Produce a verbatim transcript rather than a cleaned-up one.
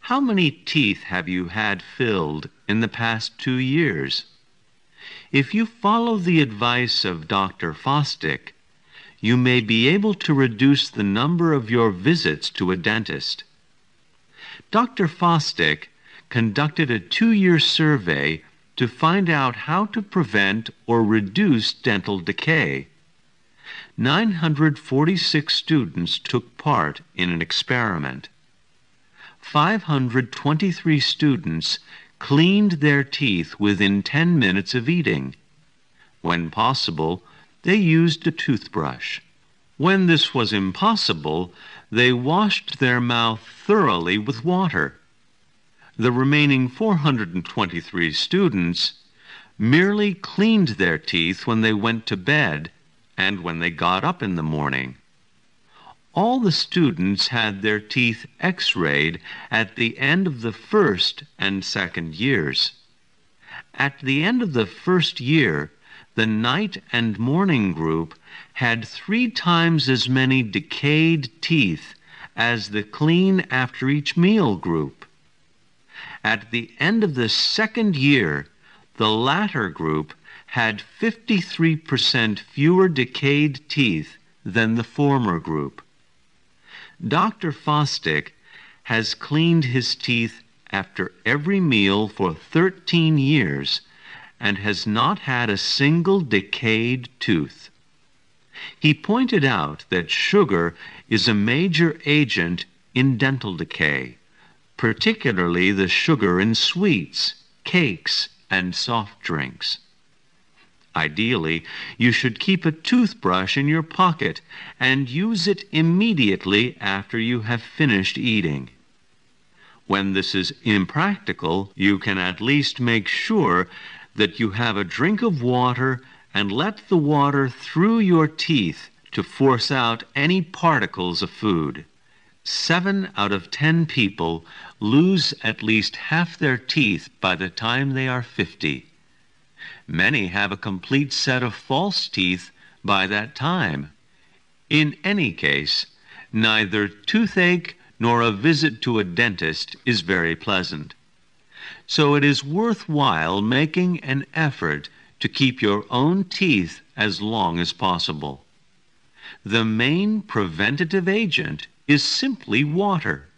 How many teeth have you had filled in the past two years? If you follow the advice of Doctor Fosdick, you may be able to reduce the number of your visits to a dentist. Doctor Fosdick conducted a two-year survey to find out how to prevent or reduce dental decay. nine hundred forty-six students took part in an experiment. five hundred twenty-three students cleaned their teeth within ten minutes of eating. When possible, they used a toothbrush. When this was impossible, they washed their mouth thoroughly with water. The remaining four hundred twenty-three students merely cleaned their teeth when they went to bed and when they got up in the morning. All the students had their teeth x-rayed at the end of the first and second years. At the end of the first year, the night and morning group had three times as many decayed teeth as the clean after each meal group. At the end of the second year, the latter group had fifty-three percent fewer decayed teeth than the former group. Doctor Fosdick has cleaned his teeth after every meal for thirteen years and has not had a single decayed tooth. He pointed out that sugar is a major agent in dental decay, particularly the sugar in sweets, cakes, and soft drinks. Ideally, you should keep a toothbrush in your pocket and use it immediately after you have finished eating. When this is impractical, you can at least make sure that you have a drink of water and let the water through your teeth to force out any particles of food. Seven out of ten people lose at least half their teeth by the time they are fifty. Many have a complete set of false teeth by that time. In any case, neither toothache nor a visit to a dentist is very pleasant. So it is worthwhile making an effort to keep your own teeth as long as possible. The main preventative agent is simply water.